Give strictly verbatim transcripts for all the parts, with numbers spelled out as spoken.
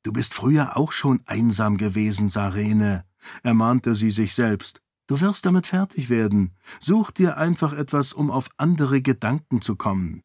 »Du bist früher auch schon einsam gewesen, Sarene«, ermahnte sie sich selbst. »Du wirst damit fertig werden. Such dir einfach etwas, um auf andere Gedanken zu kommen.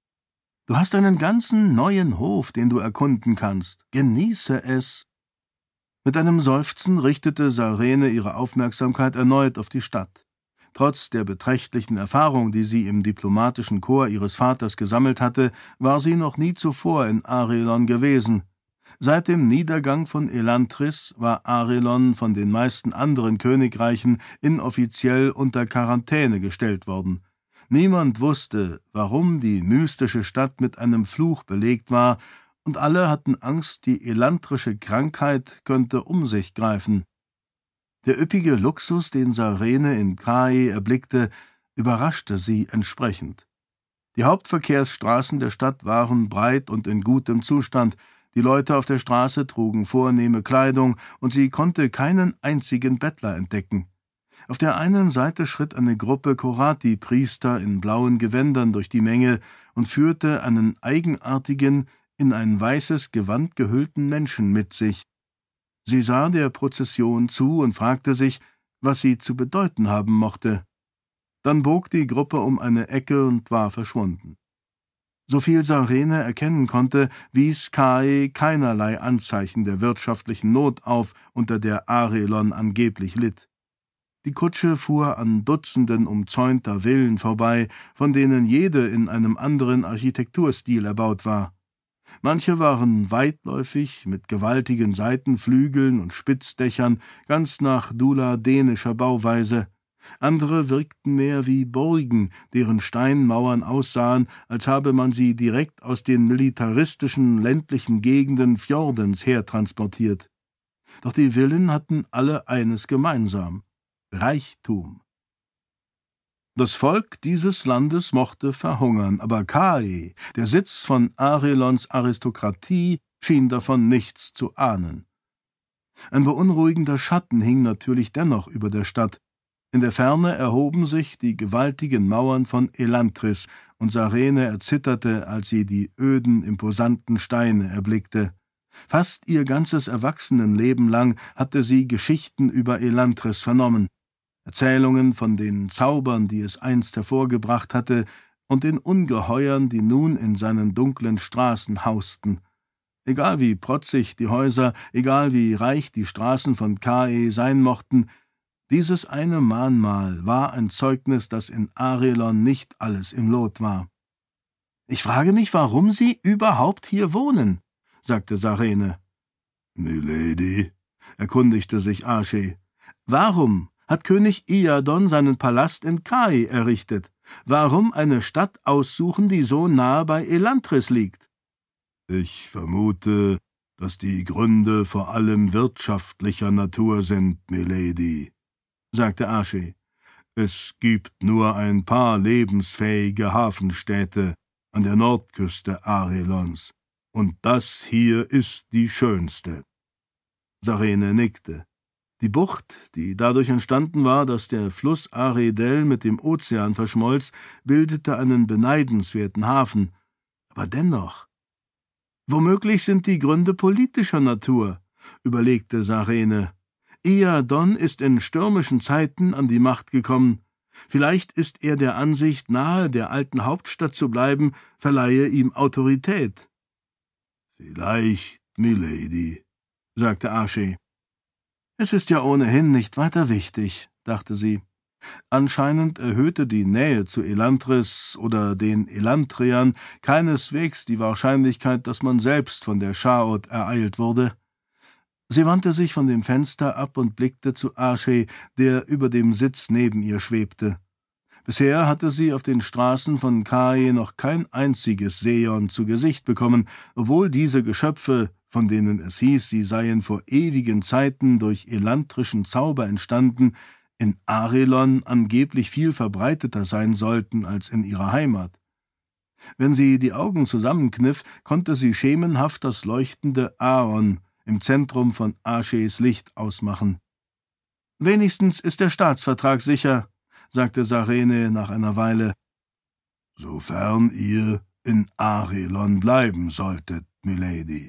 Du hast einen ganzen neuen Hof, den du erkunden kannst. Genieße es.« Mit einem Seufzen richtete Sarene ihre Aufmerksamkeit erneut auf die Stadt. Trotz der beträchtlichen Erfahrung, die sie im diplomatischen Korps ihres Vaters gesammelt hatte, war sie noch nie zuvor in Arelon gewesen. Seit dem Niedergang von Elantris war Arelon von den meisten anderen Königreichen inoffiziell unter Quarantäne gestellt worden. Niemand wusste, warum die mystische Stadt mit einem Fluch belegt war, und alle hatten Angst, die elantrische Krankheit könnte um sich greifen. Der üppige Luxus, den Sarene in Kai erblickte, überraschte sie entsprechend. Die Hauptverkehrsstraßen der Stadt waren breit und in gutem Zustand, die Leute auf der Straße trugen vornehme Kleidung, und sie konnte keinen einzigen Bettler entdecken. Auf der einen Seite schritt eine Gruppe Korati-Priester in blauen Gewändern durch die Menge und führte einen eigenartigen, in ein weißes Gewand gehüllten Menschen mit sich. Sie sah der Prozession zu und fragte sich, was sie zu bedeuten haben mochte. Dann bog die Gruppe um eine Ecke und war verschwunden. Soviel Sarene erkennen konnte, wies Kai keinerlei Anzeichen der wirtschaftlichen Not auf, unter der Arelon angeblich litt. Die Kutsche fuhr an Dutzenden umzäunter Villen vorbei, von denen jede in einem anderen Architekturstil erbaut war. Manche waren weitläufig, mit gewaltigen Seitenflügeln und Spitzdächern, ganz nach dula-dänischer Bauweise. Andere wirkten mehr wie Burgen, deren Steinmauern aussahen, als habe man sie direkt aus den militaristischen ländlichen Gegenden Fjordens hertransportiert. Doch die Villen hatten alle eines gemeinsam: Reichtum. Das Volk dieses Landes mochte verhungern, aber Kai, der Sitz von Arelons Aristokratie, schien davon nichts zu ahnen. Ein beunruhigender Schatten hing natürlich dennoch über der Stadt. In der Ferne erhoben sich die gewaltigen Mauern von Elantris, und Sarene erzitterte, als sie die öden, imposanten Steine erblickte. Fast ihr ganzes Erwachsenenleben lang hatte sie Geschichten über Elantris vernommen. Erzählungen von den Zaubern, die es einst hervorgebracht hatte, und den Ungeheuern, die nun in seinen dunklen Straßen hausten. Egal wie protzig die Häuser, egal wie reich die Straßen von Kai sein mochten, dieses eine Mahnmal war ein Zeugnis, dass in Arelon nicht alles im Lot war. »Ich frage mich, warum Sie überhaupt hier wohnen«, sagte Sarene. »Milady«, erkundigte sich Ashe, »warum hat König Iadon seinen Palast in Kai errichtet? Warum eine Stadt aussuchen, die so nahe bei Elantris liegt?« »Ich vermute, dass die Gründe vor allem wirtschaftlicher Natur sind, Milady«, sagte Ashe. »Es gibt nur ein paar lebensfähige Hafenstädte an der Nordküste Arelons, und das hier ist die schönste.« Sarene nickte. Die Bucht, die dadurch entstanden war, dass der Fluss Aredel mit dem Ozean verschmolz, bildete einen beneidenswerten Hafen. Aber dennoch. »Womöglich sind die Gründe politischer Natur«, überlegte Sarene. »Iadon ist in stürmischen Zeiten an die Macht gekommen. Vielleicht ist er der Ansicht, nahe der alten Hauptstadt zu bleiben, verleihe ihm Autorität.« »Vielleicht, Milady«, sagte Ashe. »Es ist ja ohnehin nicht weiter wichtig«, dachte sie. Anscheinend erhöhte die Nähe zu Elantris oder den Elantriern keineswegs die Wahrscheinlichkeit, dass man selbst von der Chaot ereilt wurde. Sie wandte sich von dem Fenster ab und blickte zu Ashe, der über dem Sitz neben ihr schwebte. Bisher hatte sie auf den Straßen von Kai noch kein einziges Seon zu Gesicht bekommen, obwohl diese Geschöpfe, von denen es hieß, sie seien vor ewigen Zeiten durch elantrischen Zauber entstanden, in Arelon angeblich viel verbreiteter sein sollten als in ihrer Heimat. Wenn sie die Augen zusammenkniff, konnte sie schemenhaft das leuchtende Aon im Zentrum von Ashes Licht ausmachen. »Wenigstens ist der Staatsvertrag sicher«, sagte Sarene nach einer Weile. »Sofern ihr in Arelon bleiben solltet, Milady«,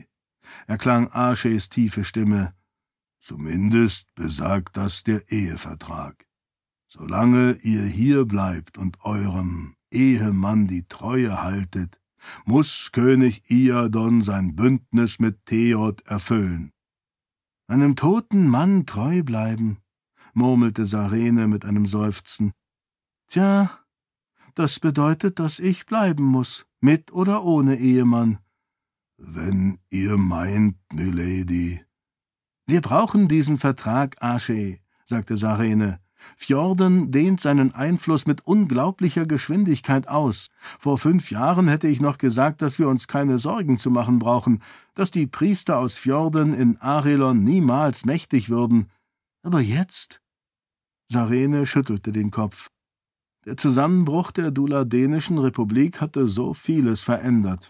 erklang Archés tiefe Stimme. »Zumindest besagt das der Ehevertrag. Solange ihr hier bleibt und eurem Ehemann die Treue haltet, muß König Iadon sein Bündnis mit Theod erfüllen.« »Einem toten Mann treu bleiben«, murmelte Sarene mit einem Seufzen. »Tja, das bedeutet, dass ich bleiben muß, mit oder ohne Ehemann.« »Wenn ihr meint, Milady.« »Wir brauchen diesen Vertrag, Archie«, sagte Sarene. »Fjorden dehnt seinen Einfluss mit unglaublicher Geschwindigkeit aus. Vor fünf Jahren hätte ich noch gesagt, dass wir uns keine Sorgen zu machen brauchen, dass die Priester aus Fjorden in Arelon niemals mächtig würden. Aber jetzt?« Sarene schüttelte den Kopf. Der Zusammenbruch der Duladenischen Republik hatte so vieles verändert.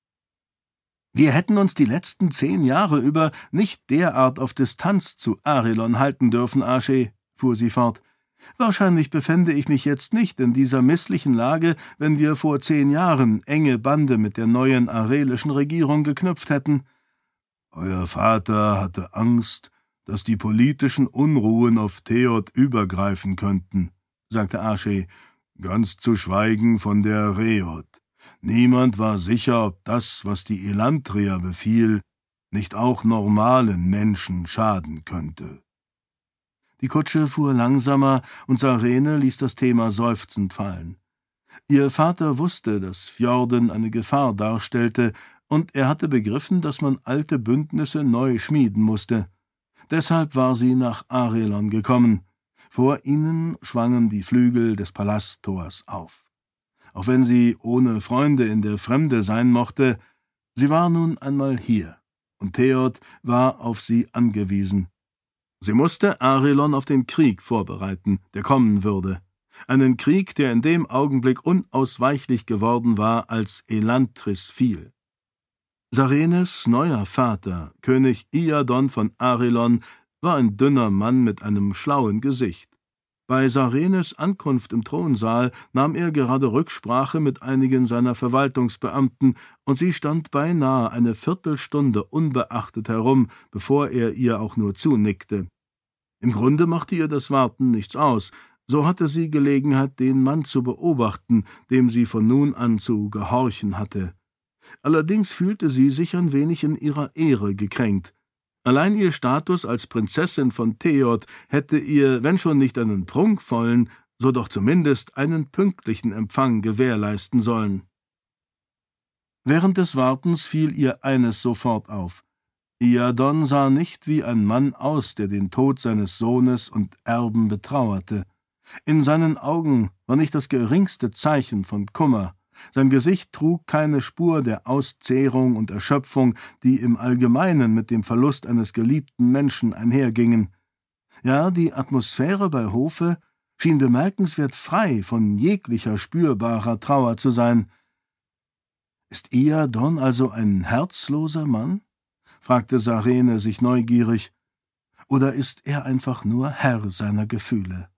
»Wir hätten uns die letzten zehn Jahre über nicht derart auf Distanz zu Arelon halten dürfen, Archie«, fuhr sie fort. »Wahrscheinlich befände ich mich jetzt nicht in dieser misslichen Lage, wenn wir vor zehn Jahren enge Bande mit der neuen arelischen Regierung geknüpft hätten.« »Euer Vater hatte Angst, dass die politischen Unruhen auf Theod übergreifen könnten«, sagte Archie, »ganz zu schweigen von der Reod. Niemand war sicher, ob das, was die Elantrier befiel, nicht auch normalen Menschen schaden könnte.« Die Kutsche fuhr langsamer, und Sarene ließ das Thema seufzend fallen. Ihr Vater wusste, dass Fjorden eine Gefahr darstellte, und er hatte begriffen, dass man alte Bündnisse neu schmieden musste. Deshalb war sie nach Arelon gekommen. Vor ihnen schwangen die Flügel des Palasttors auf. Auch wenn sie ohne Freunde in der Fremde sein mochte, sie war nun einmal hier, und Theod war auf sie angewiesen. Sie musste Arelon auf den Krieg vorbereiten, der kommen würde. Einen Krieg, der in dem Augenblick unausweichlich geworden war, als Elantris fiel. Sarenes neuer Vater, König Iadon von Arelon, war ein dünner Mann mit einem schlauen Gesicht. Bei Sarenes Ankunft im Thronsaal nahm er gerade Rücksprache mit einigen seiner Verwaltungsbeamten, und sie stand beinahe eine Viertelstunde unbeachtet herum, bevor er ihr auch nur zunickte. Im Grunde machte ihr das Warten nichts aus, so hatte sie Gelegenheit, den Mann zu beobachten, dem sie von nun an zu gehorchen hatte. Allerdings fühlte sie sich ein wenig in ihrer Ehre gekränkt. Allein ihr Status als Prinzessin von Theod hätte ihr, wenn schon nicht einen prunkvollen, so doch zumindest einen pünktlichen Empfang gewährleisten sollen. Während des Wartens fiel ihr eines sofort auf. Iadon sah nicht wie ein Mann aus, der den Tod seines Sohnes und Erben betrauerte. In seinen Augen war nicht das geringste Zeichen von Kummer. Sein Gesicht trug keine Spur der Auszehrung und Erschöpfung, die im Allgemeinen mit dem Verlust eines geliebten Menschen einhergingen. Ja, die Atmosphäre bei Hofe schien bemerkenswert frei von jeglicher spürbarer Trauer zu sein. »Ist Iadon also ein herzloser Mann?« fragte Sarene sich neugierig. »Oder ist er einfach nur Herr seiner Gefühle?«